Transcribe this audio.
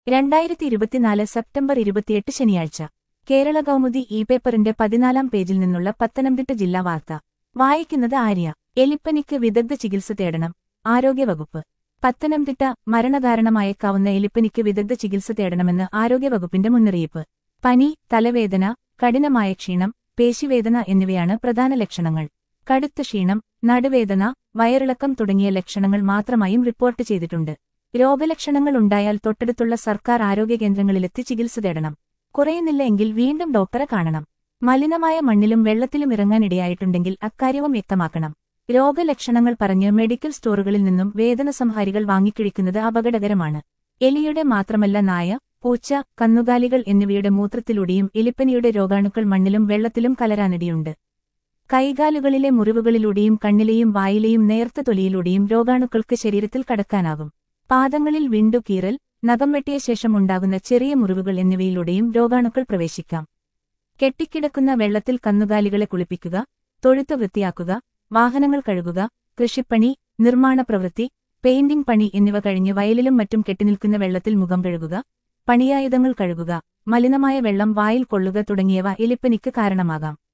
2024 September 28 ശനിയാഴ്ച കേരള കൗമുദി പേപ്പറിന്റെ 14-ാം പേജിൽ നിന്നുള്ള പത്തനംതിട്ട ജില്ലാ വാർത്ത വായിക്കുന്നത് ആര്യ. എലിപ്പനിക്ക് വിദഗ്ധ ചികിത്സ തേടണം. ആരോഗ്യവകുപ്പ്. പത്തനംതിട്ട മരണകാരണമായേക്കാവുന്ന എലിപ്പനിക്ക് വിദഗ്ധ ചികിത്സ തേടണമെന്ന് ആരോഗ്യവകുപ്പിന്റെ മുന്നറിയിപ്പ്. പനി, തലവേദന, കഠിനമായ ക്ഷീണം, പേശിവേദന എന്നിവയാണ് പ്രധാന ലക്ഷണങ്ങൾ. കടുത്ത ക്ഷീണം, നടുവേദന, വയറിളക്കം തുടങ്ങിയ ലക്ഷണങ്ങൾ മാത്രമായും റിപ്പോർട്ട് ചെയ്തിട്ടുണ്ട്. രോഗലക്ഷണങ്ങൾ ഉണ്ടായാൽ തൊട്ടടുത്തുള്ള സർക്കാർ ആരോഗ്യകേന്ദ്രങ്ങളിലെത്തി ചികിത്സ തേടണം. കുറയുന്നില്ല എങ്കിൽ വീണ്ടും ഡോക്ടറെ കാണണം. മലിനമായ മണ്ണിലും വെള്ളത്തിലും ഇറങ്ങാനിടയായിട്ടുണ്ടെങ്കിൽ അക്കാര്യവും വ്യക്തമാക്കണം. രോഗലക്ഷണങ്ങൾ പറഞ്ഞ് മെഡിക്കൽ സ്റ്റോറുകളിൽ നിന്നും വേദനസംഹാരികൾ വാങ്ങിക്കഴിക്കുന്നത് അപകടകരമാണ്. എലിയുടെ മാത്രമല്ല നായ, പൂച്ച, കന്നുകാലികൾ എന്നിവയുടെ മൂത്രത്തിലൂടെയും എലിപ്പനിയുടെ രോഗാണുക്കൾ മണ്ണിലും വെള്ളത്തിലും കലരാനിടയുണ്ട്. കൈകാലുകളിലെ മുറിവുകളിലൂടെയും കണ്ണിലെയും വായിലെയും നേർത്ത തൊലിയിലൂടെയും രോഗാണുക്കൾക്ക് ശരീരത്തിൽ കടക്കാനാകും. പാദങ്ങളിൽ വിണ്ടുകീറൽ, നഖം വെട്ടിയ ശേഷം ഉണ്ടാകുന്ന ചെറിയ മുറിവുകൾ എന്നിവയിലൂടെയും രോഗാണുക്കൾ പ്രവേശിക്കാം. കെട്ടിക്കിടക്കുന്ന വെള്ളത്തിൽ കന്നുകാലികളെ കുളിപ്പിക്കുക, തൊഴുത്ത് വൃത്തിയാക്കുക, വാഹനങ്ങൾ കഴുകുക, കൃഷിപ്പണി, നിർമ്മാണ പ്രവൃത്തി, പെയിന്റിംഗ് പണി എന്നിവ കഴിഞ്ഞ് വയലിലും മറ്റും കെട്ടിനിൽക്കുന്ന വെള്ളത്തിൽ മുഖം കഴുകുക, പണിയായുധങ്ങൾ കഴുകുക, മലിനമായ വെള്ളം വായിൽ കൊള്ളുക തുടങ്ങിയവ എലിപ്പനിക്ക് കാരണമാകാം.